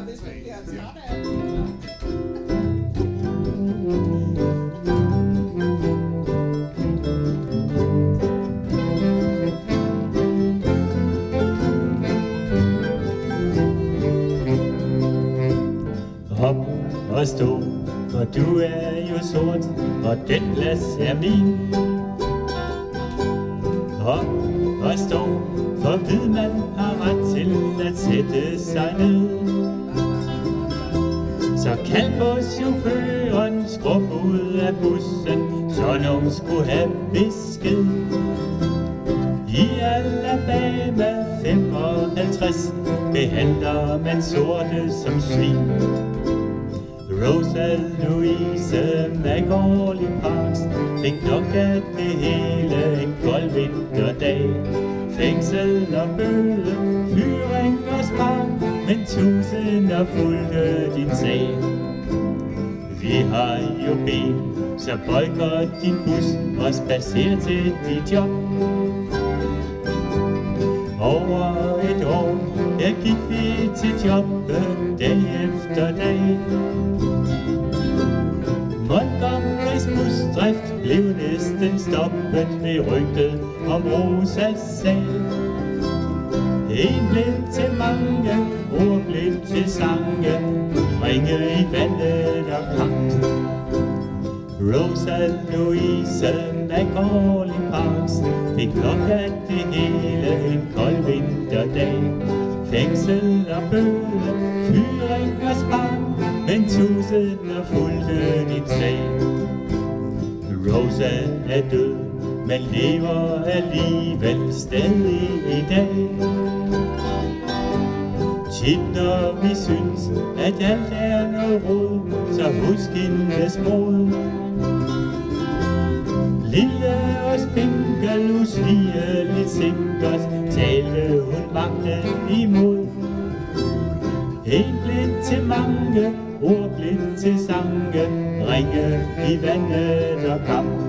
hvis man bliver træt af det. Hop og stå, for du er jo sort, og den plads er min. Hop og stå, for hvid man har ret til at sætte sig ned. Så kald på chaufføren, skrub ud af bussen, så nogen skulle have besked. I Alabama 55 behandler man sorte som svin. Rosa Louise Macaulay Parks fik nok af det hele en kold vinterdag. Fængsel og bøde, fyring og spark, men tusinder fulgte din sag. Vi har jo ben, så boykot din bus og spacer til dit job. Over et år, der gik vi til jobbet dag efter dag. Montgomerys busdrift blev næsten stoppet ved rygtet om Rosas sag. En blev til mange, ord blev til sange, ringe i vandet og kamp. Rosa Louise Macaulay Parks fik nok af det hele en kold vinterdag. Fængsel og bøde, fyring og spark, men tusinder fulgte din sag. Rosa er død, men lever alligevel stadig i dag. Tit når vi synes, at alt er noget rod, så husk hendes mod. Lille og spinkel, usvigelig sikkert, talte hun magten imod. En blind til mange, ord blind til sange, ringe i vandet og kamp.